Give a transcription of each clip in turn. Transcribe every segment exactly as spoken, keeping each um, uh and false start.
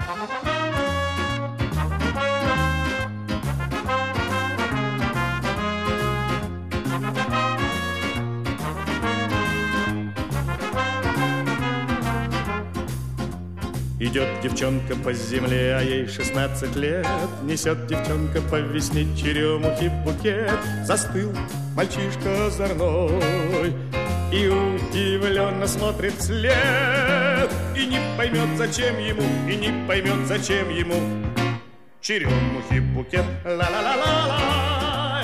Идет девчонка по земле, а ей шестнадцать лет. Несет девчонка по весне черемухи букет. Застыл мальчишка озорной и удивленно смотрит вслед. И не поймет, зачем ему, и не поймет, зачем ему черемухи букет. Ла-ла-ла-ла-ла.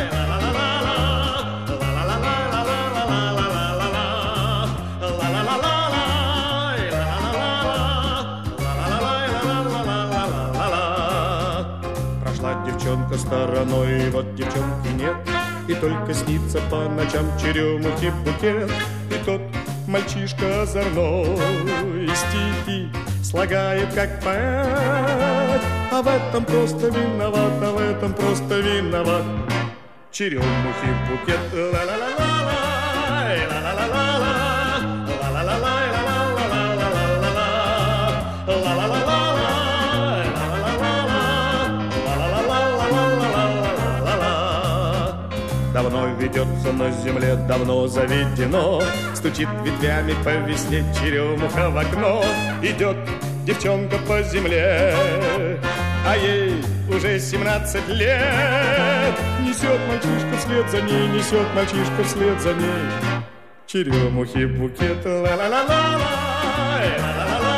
Девчонка стороной, вот девчонки нет, и только снится по ночам черемухи букет. И тот мальчишка озорной стихи слагает как поэт, а в этом просто виноват, а в этом просто виноват черемухи букет. Ла-ла-ла-ла-ла, ла-ла-ла-ла-ла, давно ведется на земле, давно заведено. Стучит ветвями по весне черемуха в окно. Идет девчонка по земле, а ей уже семнадцать лет. Несет мальчишка вслед за ней, несет мальчишка вслед за ней черемухи букет. Ла-ла-ла-ла-ла, ла-ла-ла-ла.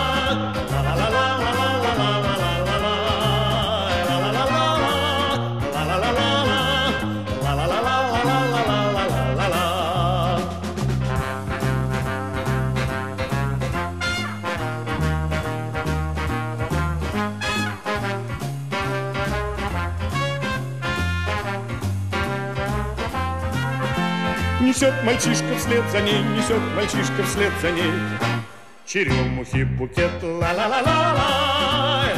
Несет мальчишка вслед за ней, несет мальчишка вслед за ней черемухи букет. Ла-ла-ла-ла-ла.